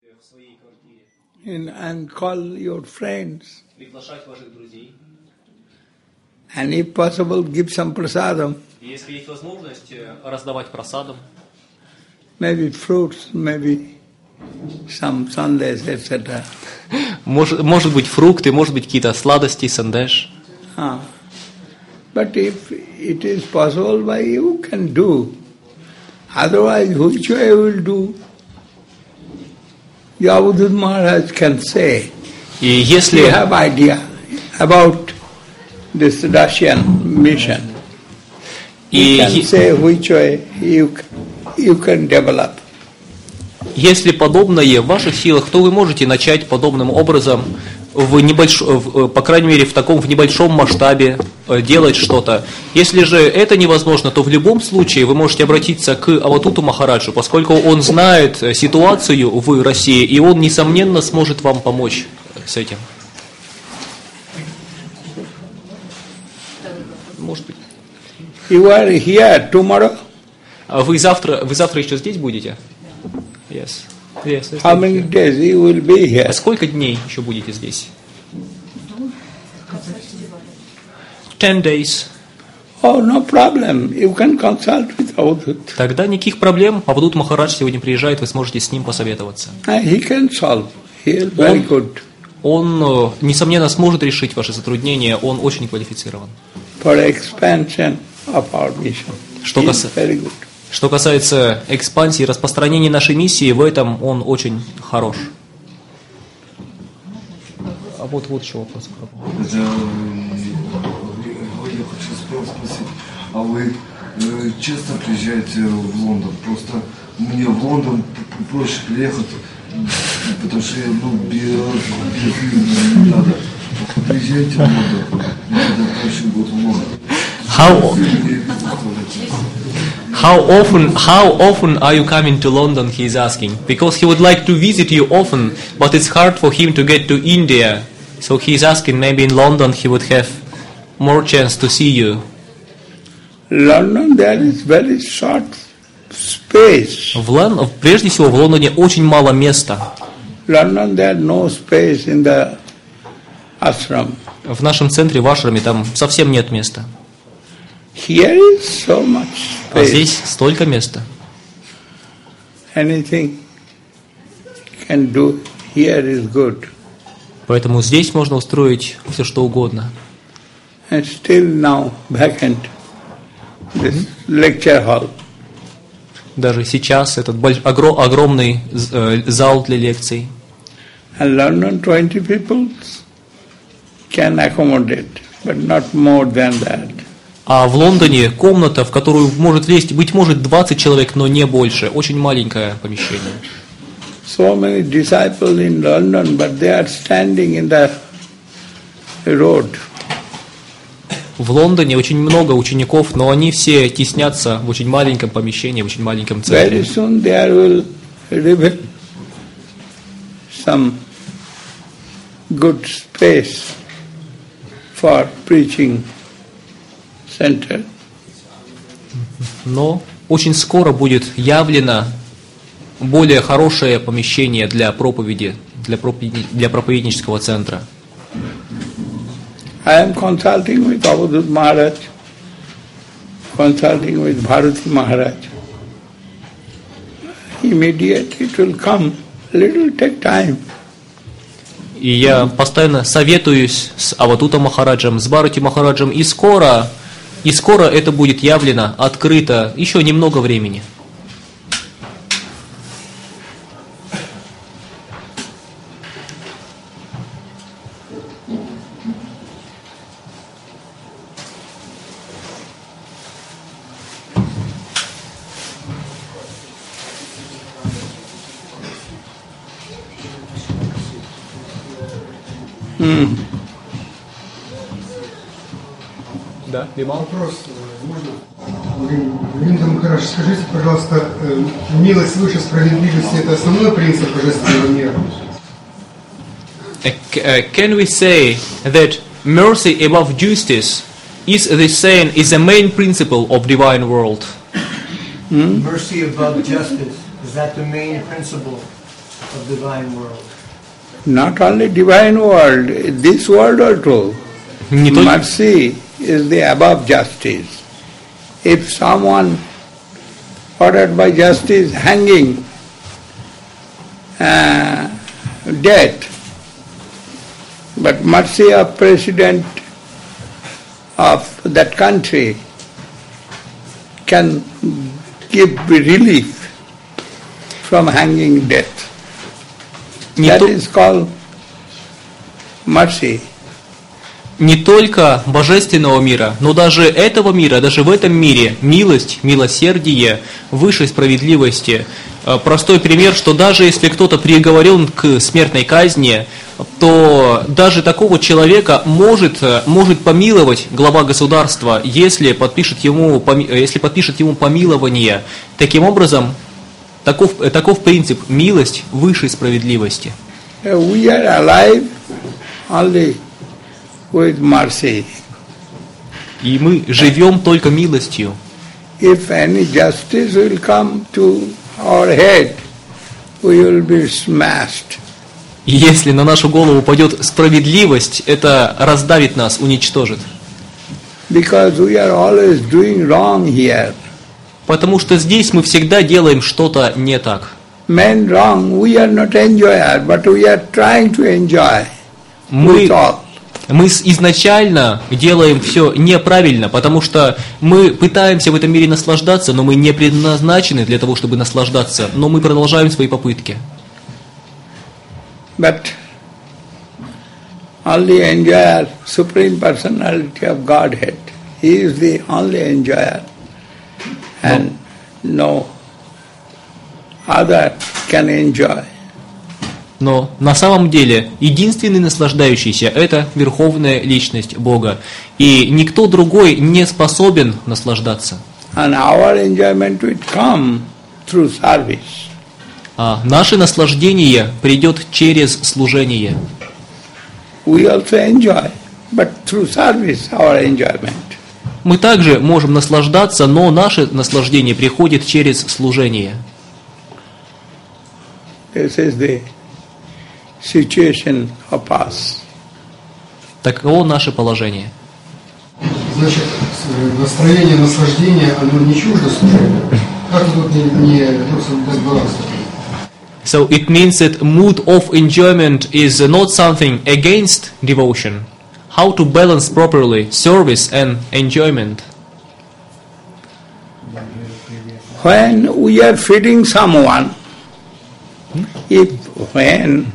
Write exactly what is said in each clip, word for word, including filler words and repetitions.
And, and call your friends. Приглашать ваших друзей. And if possible, give some prasadam. Если есть возможность, раздавать прасадам. Maybe fruits, maybe some sundaes, et cetera. Может, может быть фрукты, может быть какие-то сладости, сандеш. Ah. But if it is possible, why you can do. Otherwise, which way will do? Yavadut Maharaj can say. И если... You have idea about this Russian mission. You can say which way you, you can develop. Если подобное в ваших силах, то вы можете начать подобным образом, в небольш... в, по крайней мере в таком в небольшом масштабе делать что-то. Если же это невозможно, то в любом случае вы можете обратиться к Аватуту Махараджу, поскольку он знает ситуацию в России, и он, несомненно, сможет вам помочь с этим. Может быть. You are here tomorrow? А вы завтра, вы завтра еще здесь будете? Yes. Yes. How many days you will be here? А сколько дней еще будете здесь? Ten days. Oh, no problem. You can consult with Avadut. Тогда никаких проблем. Авадут Махарадж сегодня приезжает, вы сможете с ним посоветоваться. He can solve. He is very good. Он, несомненно, сможет решить ваши затруднения. Он очень квалифицирован. For expansion of our mission. Что, He кас... is very good. Что касается экспансии и распространения нашей миссии, в этом он очень хорош. А вот, вот еще вопрос. Это, я хочу спросить, а вы часто приезжаете в Лондон? Просто мне в Лондон проще приехать, потому что я, ну, без визы не надо. Приезжайте в Лондон, тогда проще будет в Лондон. How, how often how often are you coming to London, he is asking, because he would like to visit you often, but it's hard for him to get to India, so he is asking maybe in London he would have more chance to see you. London, there is very short space. В Лон... Прежде всего в Лондоне очень мало места. London, there no space in the ashram. В нашем центре, в ашраме, там совсем нет места. Here is so much space. А здесь столько места. Anything can do here is good. Поэтому здесь можно устроить все, что угодно. And still now vacant this lecture hall. Даже сейчас этот больш... огр... огромный э, зал для лекций. And London twenty people can accommodate, but not more than that. А в Лондоне комната, в которую может влезть, быть может, двадцать человек, но не больше. Очень маленькое помещение. So many disciples in London, but they are standing in the road. В Лондоне очень много учеников, но они все теснятся в очень маленьком помещении, в очень маленьком центре. Very soon there will reveal some good space for preaching center. Но очень скоро будет явлено более хорошее помещение для проповеди, для, проповеди, для проповеднического центра. I am consulting with Avadut Maharaj, consulting with Bharati Maharaj. Immediately it will come. Little take time. И я постоянно советуюсь с Аватута Махараджем, с Бхарати Махараджем, и скоро, и скоро это будет явлено, открыто, еще немного времени. Mm. Да, Бимал? Вопрос, можно? Линда Махарадж, скажите, пожалуйста, милость выше справедливости – это основной принцип божественного мира? Can we say that mercy above justice is the same, is the main principle of divine world? Hmm? Mercy above justice, is that the main principle of divine world. Not only divine world, this world also. Не только, Mercy is the above justice. If someone ordered by justice hanging, uh, death, but mercy of president of that country can give relief from hanging death. не That то- is called mercy. не только божественного мира, но даже этого мира, даже в этом мире милость, милосердие выше справедливости. Э, Простой пример, что даже если кто-то приговорен к смертной казни, то даже такого человека может, э, может помиловать глава государства, если подпишет ему, поми- э, если подпишет ему помилование. Таким образом, таков, э, таков принцип милость выше справедливости. Uh, We are alive only with mercy. И мы живем только милостью. If any justice will come to our head, we will be smashed. И если на нашу голову упадет справедливость, это раздавит нас, уничтожит. Because we are always doing wrong here. Потому что здесь мы всегда делаем что-то не так. Men wrong, we are not enjoyer, but we are trying to enjoy Мы, with all. мы с- изначально делаем все неправильно, потому что мы пытаемся в этом мире наслаждаться, но мы не предназначены для того, чтобы наслаждаться, но мы продолжаем свои попытки. But only enjoyer, Supreme Personality of Godhead, He is the only enjoyer, and no other can enjoy. Но на самом деле единственный наслаждающийся – это Верховная Личность Бога. И никто другой не способен наслаждаться. And our enjoyment will come through service. А наше наслаждение придет через служение. We also enjoy, but through service our enjoyment. Мы также можем наслаждаться, но наше наслаждение приходит через служение. This is the situation of us. Таково наше положение. Значит, с- настроение наслаждения, оно не чуждо служению. Как тут не, не ну, соблюдать баланс? So it means that mood of enjoyment is not something against devotion. How to balance properly service and enjoyment? When we are feeding someone, if when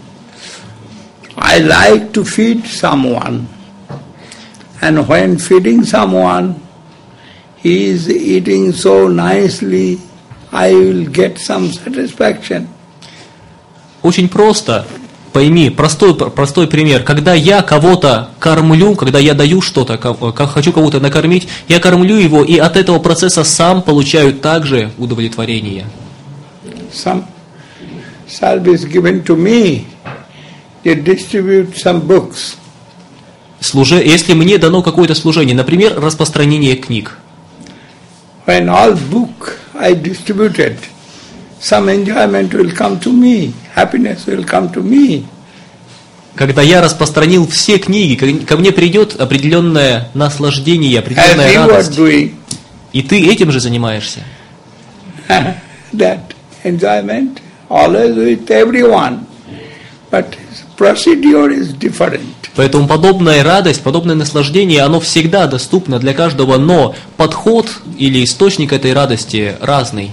I like to feed someone, and when feeding someone, he is eating so nicely, I will get some satisfaction. Очень просто. Пойми, простой, простой пример. Когда я кого-то кормлю, когда я даю что-то, ко- как хочу кого-то накормить, я кормлю его, и от этого процесса сам получаю также удовлетворение. Some service given to me, they distribute some books. Служе... Если мне дано какое-то служение, например, распространение книг, When all book I distributed, some enjoyment will come to me, happiness will come to me. когда я распространил все книги, ко- ко мне придет определенное наслаждение, As определенная you are радость. doing, И ты этим же занимаешься. that enjoyment always with everyone, but procedure is different. Поэтому подобная радость, подобное наслаждение, оно всегда доступно для каждого, но подход или источник этой радости разный.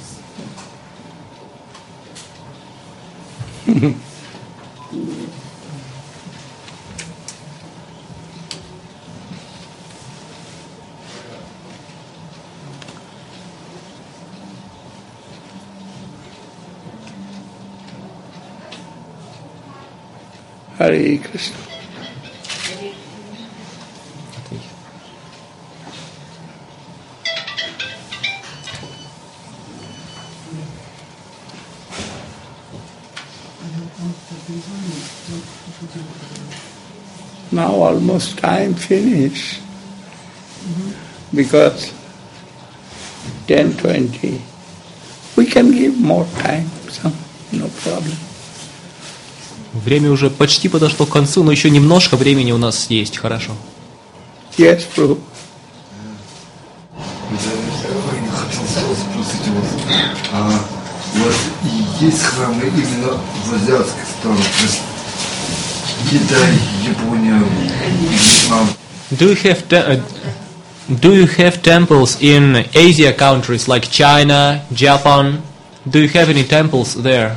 Hare Krishna. Now almost time finished because ten twenty. We can give more time. Some no problem. Время уже почти подошло к концу, но еще немножко времени у нас есть, хорошо. Yes, Prabhu. Я хотел спросить у вас, а у вас есть храмы именно в азиатских странах, то есть Китай, Япония, Вьетнам? Do you have te- uh, do you have temples in Asia countries like China, Japan? Do you have any temples there?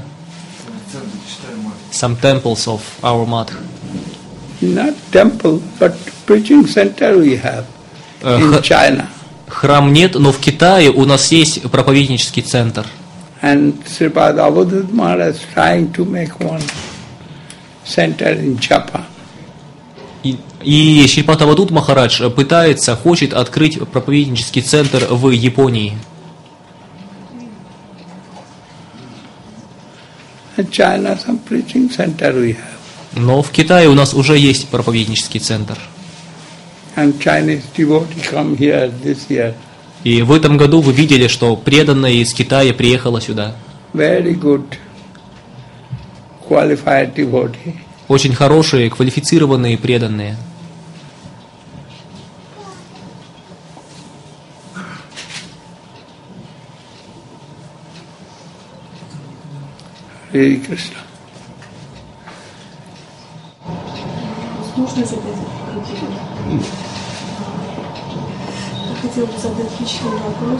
Some temples of our mother. Not temple, but preaching center we have Uh, in х- China. Храм нет, но в Китае у нас есть проповеднический центр. And Sripad Avadhut Maharaj is trying to make one center in Japan. И, и Шрипад Авадут Махарадж пытается, хочет открыть проповеднический центр в Японии. In China, some preaching center we have. Но в Китае у нас уже есть проповеднический центр. And Chinese devotee come here this year. И в этом году вы видели, что преданная из Китая приехала сюда. Very good, qualified devotee. Очень хорошие, квалифицированные преданные. Hare Krishna. Можно задать какие-то? Я хотела бы задать личный вопрос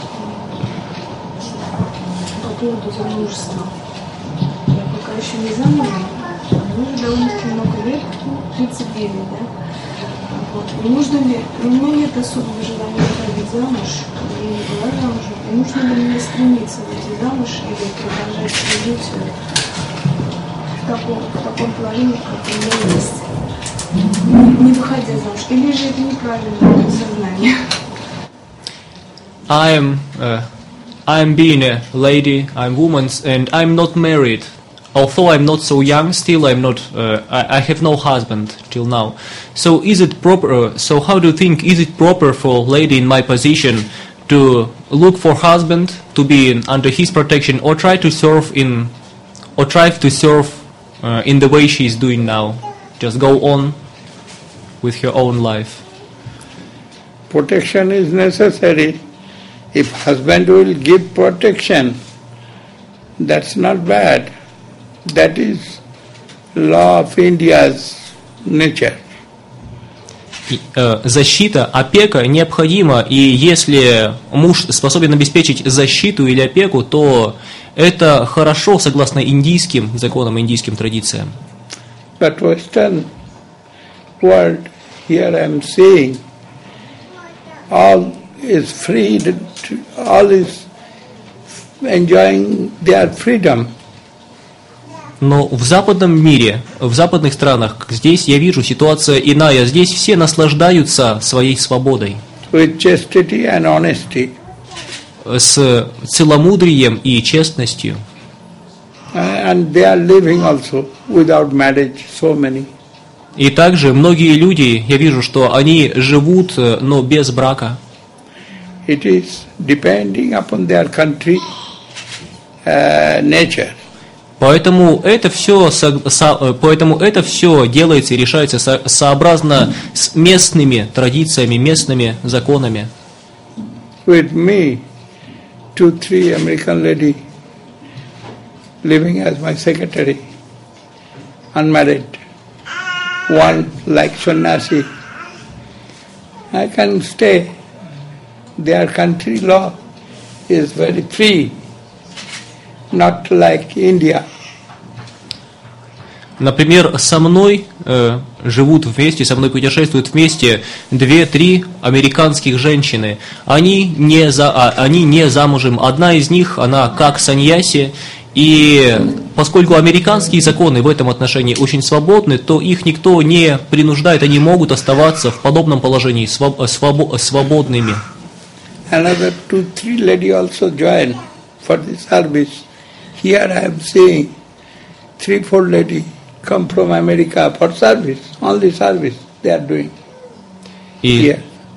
по поводу замужества. Я пока еще не замужем, мне уже довольно-таки много лет, тридцать девять, да? Вот. И нужно ли, у меня нет особого желания выходить замуж, я не была замужем, и нужно ли мне стремиться выйти замуж или продолжать свою жизнь в таком, в таком положении, как у меня есть? Не выходя замуж, или же это неправильное сознание? I'm, uh, I'm being a lady, I'm woman, and I'm not married. Although I'm not so young, still I'm not. Uh, I, I have no husband till now. So is it proper? Uh, so how do you think? Is it proper for a lady in my position to look for husband, to be in, under his protection, or try to serve in, or try to serve uh, in the way she is doing now? Just go on with her own life. Protection is necessary. If husband will give protection, that's not bad. That is law of India's nature. И, э, защита, опека необходима, и если муж способен обеспечить защиту или опеку, то это хорошо согласно индийским законам, индийским традициям. But Western world, here I am seeing, all is free, all is enjoying their freedom. Но в западном мире, в западных странах, здесь я вижу ситуация иная. Здесь все наслаждаются своей свободой. With chastity and honesty. С целомудрием и честностью. And they are living also without marriage, so many. И также многие люди, я вижу, что они живут, но без брака. It is depending upon their country uh, nature. Поэтому это все, поэтому это все делается и решается со, сообразно с местными традициями, местными законами. With me, two, three American lady living as my secretary, unmarried, one like sannyasi. I can stay. Their country law is very free, not like India. Например, со мной э, живут вместе, со мной путешествуют вместе две-три американских женщины. Они не, за, а, они не замужем. Одна из них, она как саньяси. И поскольку американские законы в этом отношении очень свободны, то их никто не принуждает, они могут оставаться в подобном положении своб, свобо, свободными. Another two, three lady also join for the service. Here I am seeing three, four lady come from America for service, only service they are doing. И Here.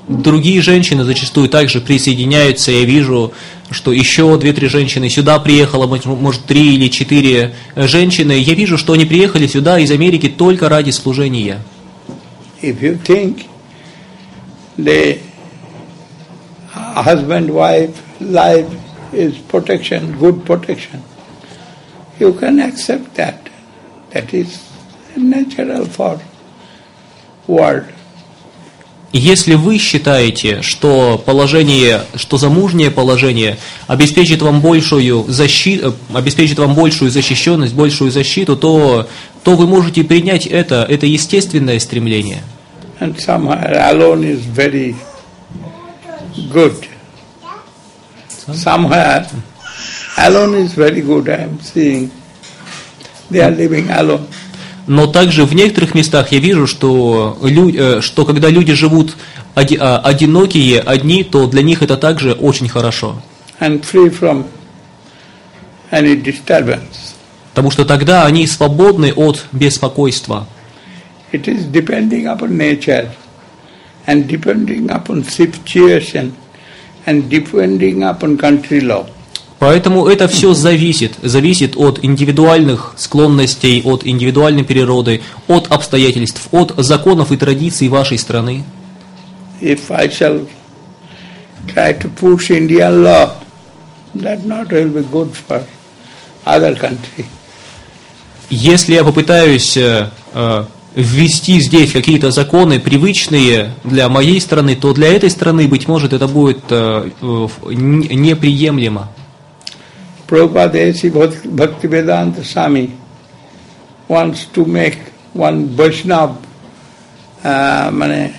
другие женщины зачастую также присоединяются. Я вижу, что еще две-три женщины сюда приехало, может, три или четыре женщины. Я вижу, что они приехали сюда из Америки только ради служения. If you think the husband-wife life is protection, good protection, you can accept that. That is natural for world. Если вы считаете, что положение, что замужнее положение обеспечит вам большую защиту, обеспечит вам большую защищенность, большую защиту, то, то вы можете принять это, это естественное стремление. And somewhere alone is very good. Somewhere alone is very good. I am seeing they are living alone. Но также в некоторых местах я вижу, что, лю, что когда люди живут оди, одинокие, одни, то для них это также очень хорошо. And free from any disturbance. Потому что тогда они свободны от беспокойства. It is depending upon nature and depending upon situation and depending upon country law. Поэтому это все зависит, зависит от индивидуальных склонностей, от индивидуальной природы, от обстоятельств, от законов и традиций вашей страны. If I shall try to push Indian law, that not will be good for other country. Если я попытаюсь э, э, ввести здесь какие-то законы, привычные для моей страны, то для этой страны, быть может, это будет э, э, неприемлемо. Prabhupada Desi Bhaktivedanta Swami wants to make one Vaishnava uh, mane,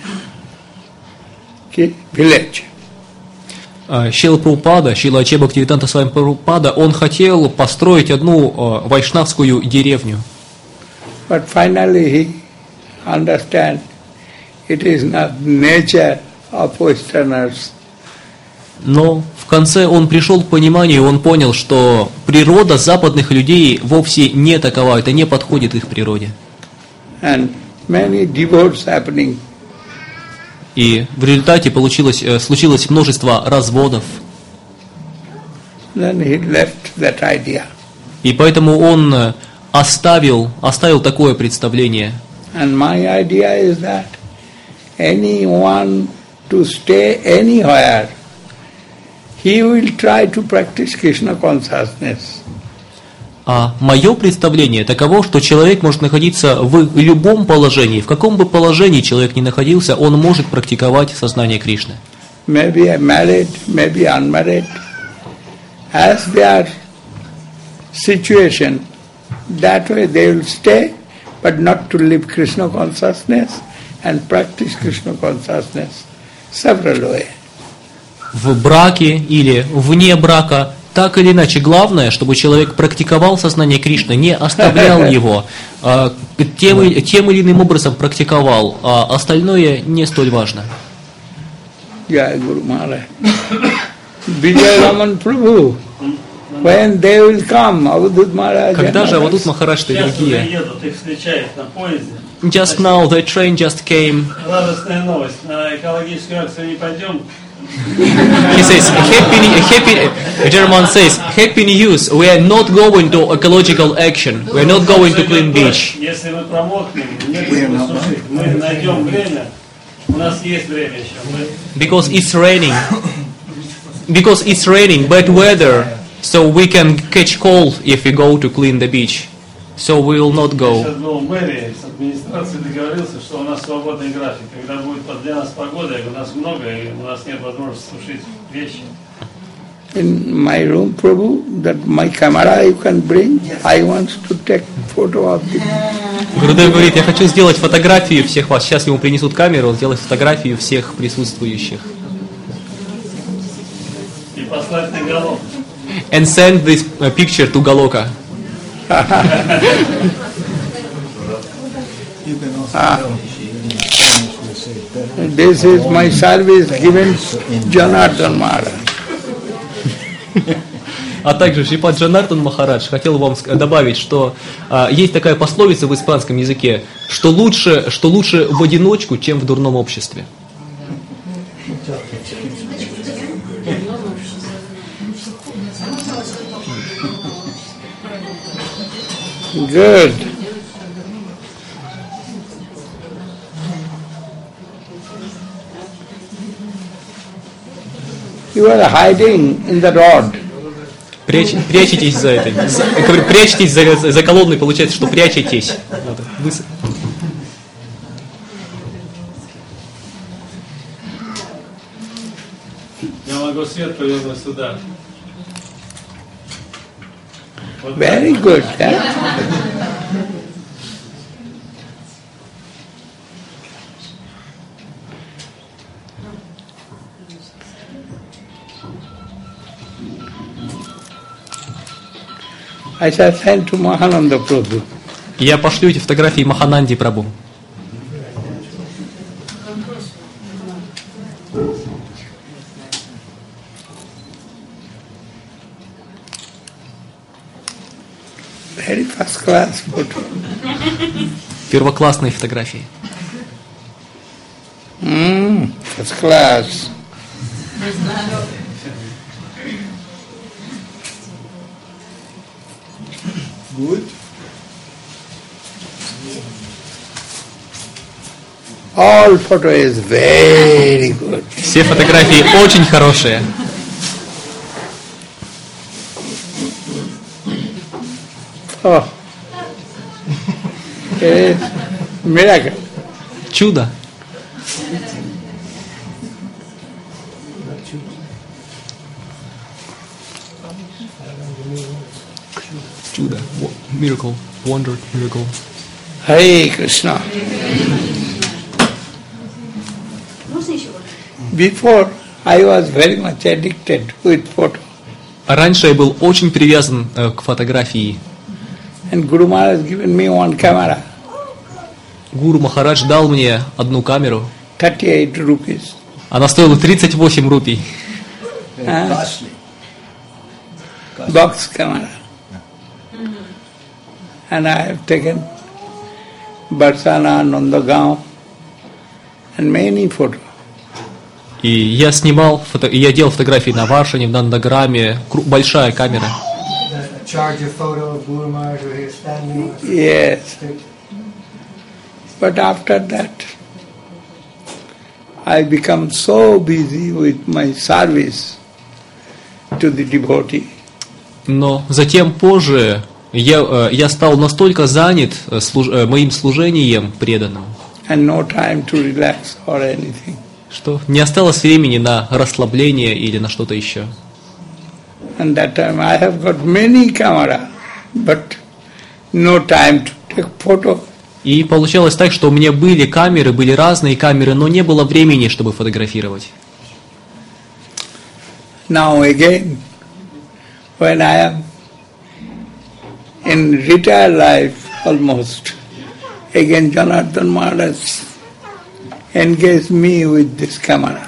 village. Шрила Прабхупада, Шрила Аче Бхактивиданта Свами Прабхупада, он хотел построить одну вайшнавскую деревню. But finally he understand it is not nature of Westerners. Но в конце он пришел к пониманию, он понял, что природа западных людей вовсе не такова, это не подходит их природе. And many divorce happening. И в результате получилось, случилось множество разводов. Then he left that idea. И поэтому он оставил, оставил такое представление. And my idea is that anyone to stay anywhere, he will try to practice Krishna consciousness. А мое представление таково, что человек может находиться в любом положении, в каком бы положении человек ни находился, он может практиковать сознание Кришны. Maybe married, maybe unmarried. As their situation, that way they will stay, but not to live Krishna consciousness and practice Krishna consciousness several ways. В браке или вне брака, так или иначе, главное, чтобы человек практиковал сознание Кришны, не оставлял его, а тем, тем или иным образом практиковал, а остальное не столь важно. Jai Guru Maharaj. Vijay Raman Prabhu, when they will come, Avadhut Maharaj. Когда же Авадут Махарадж и другие? едут, их встречают на поезде. Just now the train just came. Радостная новость. На экологическую акцию не пойдем. He says, happy, happy, German says, happy news, we are not going to ecological action, we are not going to clean beach. Если мы промокнем, некогда сушить, мы найдем время, у нас есть время еще. Because it's raining, because it's raining, bad weather, so we can catch cold if we go to clean the beach. So we will not go. Сейчас был в мэрии с администрацией договорился, что у нас свободный график. Когда будет для нас погода, у нас много, и у нас нет возможности сушить вещи. In my room, Prabhu, that my camera you can bring. I want to take photo of the. Гурудев говорит, я хочу сделать фотографию всех вас. Сейчас ему принесут камеру, сделать фотографию всех присутствующих. И послать на Галок. And send this picture to Galoka. Ah. This is my service given Janardhan Maharaj. А также Шрипад Джанардхан Махарадж хотел вам добавить, что а, есть такая пословица в испанском языке, что лучше, что лучше в одиночку, чем в дурном обществе. Good. You are hiding in the rod. Прячь, прячетесь за этой. За, я говорю, прячетесь за, за колонной, получается, что прячетесь. Вот, вы... Я могу свет повернуть сюда. Вот Very так. good. Yeah? I shall send to Mahananda Prabhu. Я пошлю эти фотографии Махананди Прабху. Very first class photo. Первоклассные фотографии. Mm, first class. Good. All photo is very good. Все фотографии очень хорошие. Oh, it is miracle. Чудо. Чудо. Wo- Miracle. Wonder. Miracle. Hare Krishna. Before I was very much addicted with photo, Раньше я был очень привязан э, к фотографии. and Guru Maharaj given me one camera, Гуру Махарадж дал мне одну камеру. thirty-eight rupees. Она стоила тридцать восемь рупий. Huh? Box camera. And I have taken Barsana, Nandagaon and many photos. И я снимал, фото... и я делал фотографии на Варшане, в Нандаграме. Кру- Большая камера. Charge a photo of Guru Maharaj where he is standing. Yes. But after that, I become so busy with my service to the devotee. Но затем позже я, э, я стал настолько занят э, служ- э, моим служением преданным, And no time to relax or anything. что не осталось времени на расслабление или на что-то еще. And that time I have got many camera, but no time to take photo. И получалось так, что у меня были камеры, были разные камеры, но не было времени, чтобы фотографировать. Now again, when I am in retired life almost, again Janardhan Maharaj engaged me with this camera.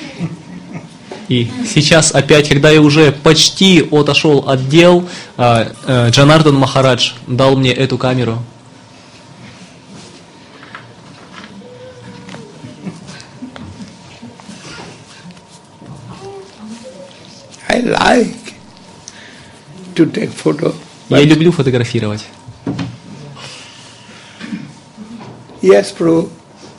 И сейчас опять, когда я уже почти отошел от дел, э, э, Джанардан Махарадж дал мне эту камеру. I like to take photo. Я люблю фотографировать. Yes, Prabhu.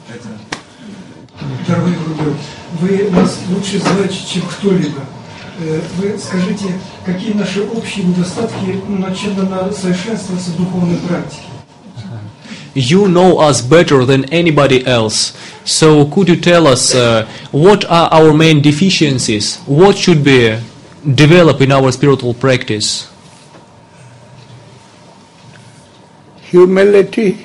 Дорогой Гурудев, вы нас лучше знаете, чем кто-либо. Э, Вы скажите, какие наши общие недостатки, над чем нам надо совершенствоваться в духовной практике? You know us better than anybody else. So could you tell us uh, what are our main deficiencies? What should be developed in our spiritual practice? Humility,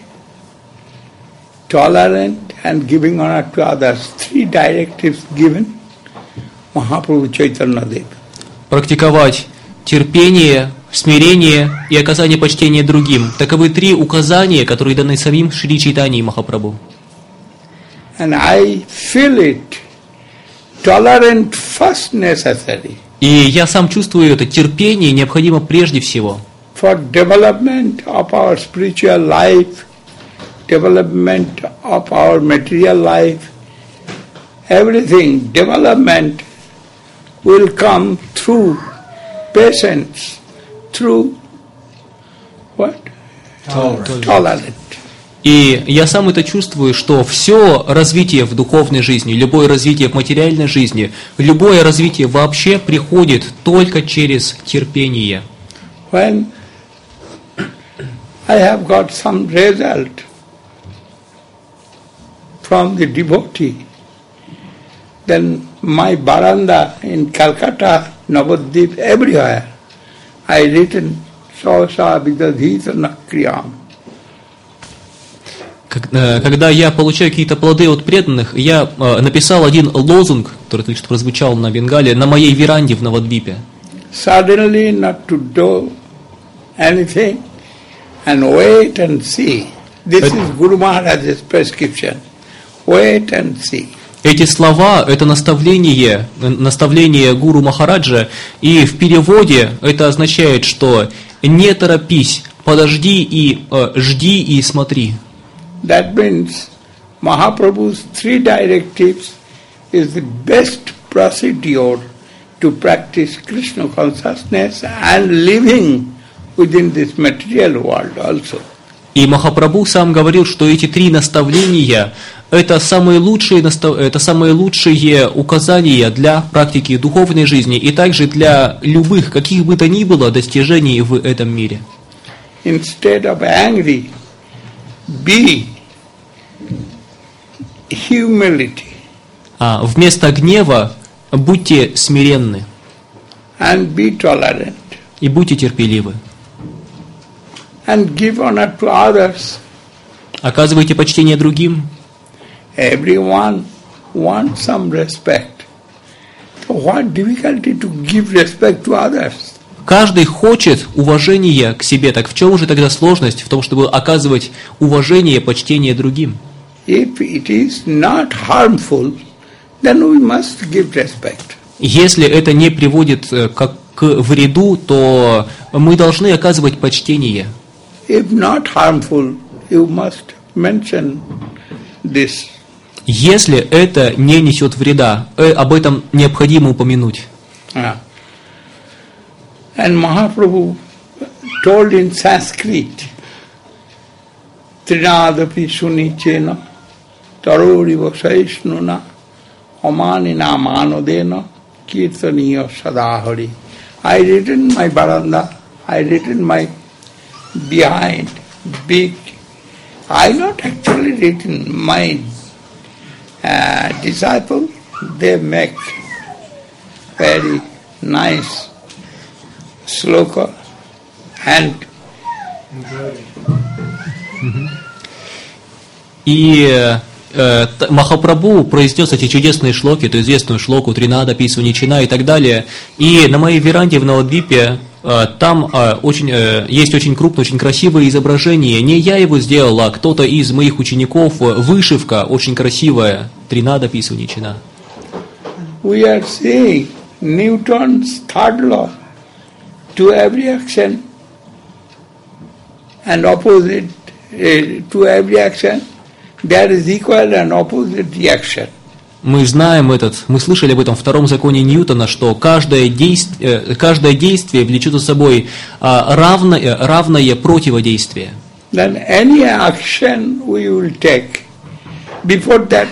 tolerant and giving honor to others. Three directives given Mahaprabhu Chaitanya Dev. Практиковать терпение, смирение и оказание почтения другим. Таковы три указания, которые даны самим Шри Чайтаньей Махапрабху. And I feel it. Tolerant first necessary И я сам чувствую это. Терпение необходимо прежде всего for development of our spiritual life, development of our material life, everything, development will come through patience, through what? Tolerant. И я сам это чувствую, что все развитие в духовной жизни, любое развитие в материальной жизни, любое развитие вообще приходит только через терпение. When I have got some result from the devotee, then my baranda in Calcutta, Navadvip, everywhere, I written Sosa Vidadhitana Kriyam. Когда я получаю какие-то плоды от преданных, я написал один лозунг, который только что прозвучал на Бенгале, на моей веранде в Навадвипе. Suddenly not to do anything and wait and see. This is Guru Maharaj's prescription. Wait and see. Эти слова – это наставление, наставление Гуру Махараджа, и в переводе это означает, что не торопись, подожди и э, жди и смотри. That means Mahaprabhu's three directives is the best procedure to practice Krishna consciousness and living within this material world also. И Махапрабху сам говорил, что эти три наставления – это самые лучшие, это самые лучшие указания для практики духовной жизни и также для любых, каких бы то ни было, достижений в этом мире. Instead of angry, be humility. А вместо гнева будьте смиренны. And be tolerant. И будьте терпеливы. And give honor to others. Оказывайте почтение другим. Everyone wants some respect. So what difficulty to give respect to others? Каждый хочет уважения к себе. Так в чем же тогда сложность в том, чтобы оказывать уважение, почтение другим? If it is not harmful, then we must give respect. Если это не приводит к, к вреду, то мы должны оказывать почтение. If not harmful, you must mention this. Если это не несет вреда, об этом необходимо упомянуть. Ah. And Mahaprabhu told in Sanskrit, Trinadapi sunichena, taroriva saishnuna, amanina manodena, kirtaniya sadahari. I written my baranda, I written my behind, big. I not actually written my uh, disciple, they make very nice sloka and И э, Махапрабху произнес эти чудесные шлоки, эту известную шлоку Тринада, Писваничина и так далее. И на моей веранде в Навадвипе э, там э, очень, э, есть очень крупное, очень красивое изображение. Не я его сделал, а кто-то из моих учеников. Вышивка очень красивая. Тринада, Писваничина. We are seeing Newton's third law. To every action and opposite uh, to every action, there is equal and opposite reaction. Мы знаем этот, мы слышали об этом втором законе Ньютона, что каждое действие, каждое действие влечет за собой равное, равное противодействие. Then any action we will take, before that,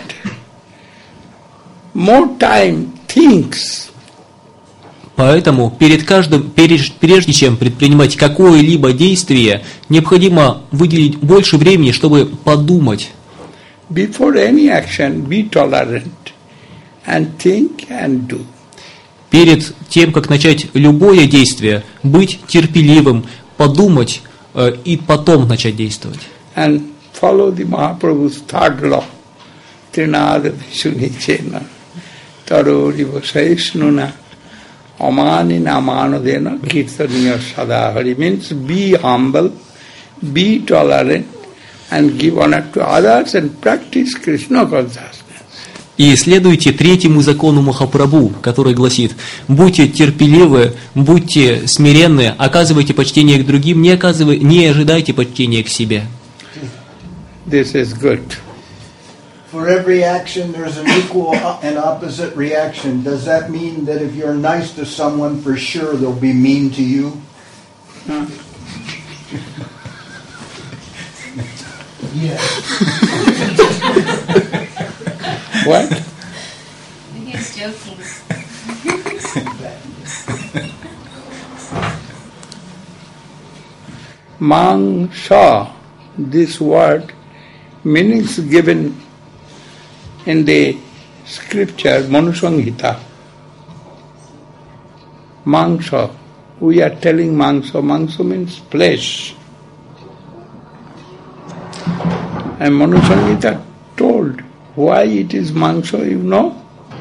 more time thinks. Поэтому перед каждым, прежде чем предпринимать какое-либо действие, необходимо выделить больше времени, чтобы подумать. Before any action, be tolerant and think and do. Перед тем, как начать любое действие, быть терпеливым, подумать э, и потом начать действовать. And follow the Mahaprabhu's third law. Trinada Vishunichena Taroriva Saishnuna Amanina Manodena Kirtaniya Sadahari means be humble, be tolerant and give honor to others and practice Krishna consciousness. И следуйте третьему закону Махапрабху, который гласит: будьте терпеливы, будьте смиренны, оказывайте почтение к другим, не, оказывай, не ожидайте почтения к себе. This is good. For every action there's an equal and opposite reaction. Does that mean that if you're nice to someone, for sure they'll be mean to you? Yes. What? He's joking. Mang Sha, this word, meanings given in the scripture, Manusamhita. Mangsa. We are telling mangsa. Mangsa means flesh. And Manusamhita told why it is mangsa, you know?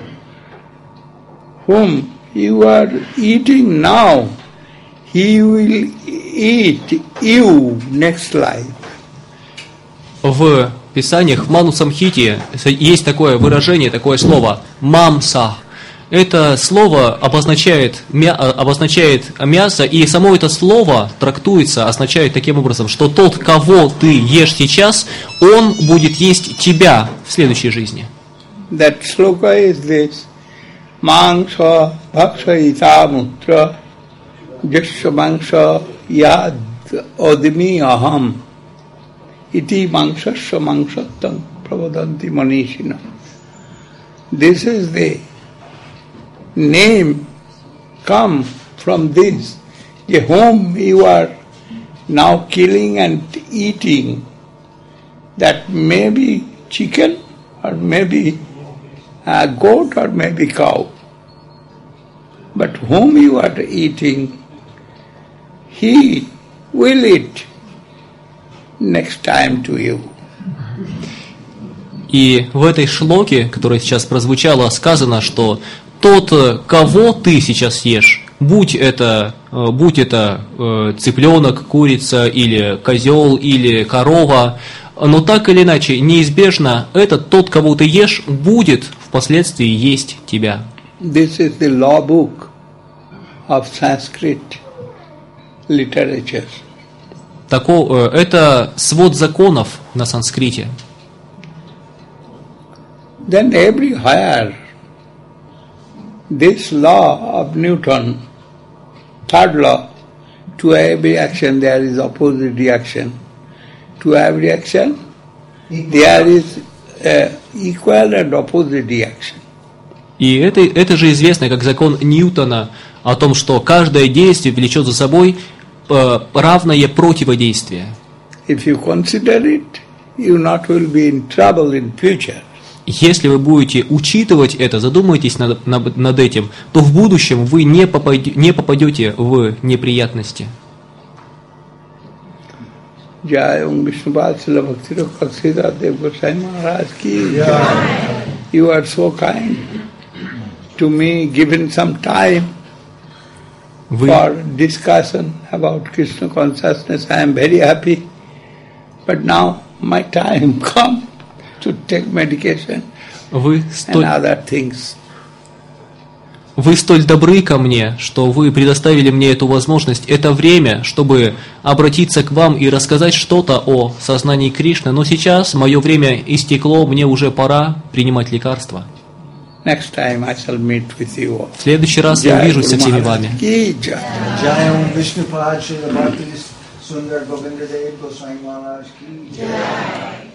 Whom you are eating now, he will eat you next life. В Писаниях, в Ману Самхите есть такое выражение, такое слово «мамса». Это слово обозначает, мя, обозначает мясо, и само это слово трактуется, означает таким образом, что тот, кого ты ешь сейчас, он будет есть тебя в следующей жизни. That sloka is this: Mangsa bhaksha ita mutra jasya mangsa yad odimi aham iti mangsasya mangsattam pravadanti manishina. This is the name come from this, the whom you are now killing and eating, that may be chicken or maybe a goat or maybe cow. But whom you are eating, he will eat next time to you. И в этой шлоке, которая сейчас прозвучала, сказано, что тот, кого ты сейчас ешь, будь это, будь это цыпленок, курица или козел или корова, но так или иначе, неизбежно, этот тот, кого ты ешь, будет впоследствии есть тебя. This is the law book of Sanskrit literature. Тако, это свод законов на санскрите. Then everywhere this law of Newton, third law, to every action there is opposite reaction. To every action there is uh, equal and opposite reaction. И это, это же известно как закон Ньютона о том, что каждое действие влечет за собой э, равное противодействие. If you consider it, you not will be in trouble in future. Если вы будете учитывать это, задумаетесь над, над, над этим, то в будущем вы не, попаде, не попадете в неприятности. Jai Om Vishnupad Srila Bhakti-Rakshak Siddhar Dev Goswami Maharaj ki Jai. You are so kind to me, given some time Вы, for discussion about Krishna consciousness. I am very happy. But now my time come to take medication вы, столь, and other things. вы столь добры ко мне, что вы предоставили мне эту возможность, это время, чтобы обратиться к вам и рассказать что-то о сознании Кришны. Но сейчас мое время истекло, мне уже пора принимать лекарства. Next time I shall meet with you. В следующий раз я увижусь со всеми вами. Jai Om Vishnupad Srila Bhakti Sundar Govinda Dev Goswami Maharaj ki Jai.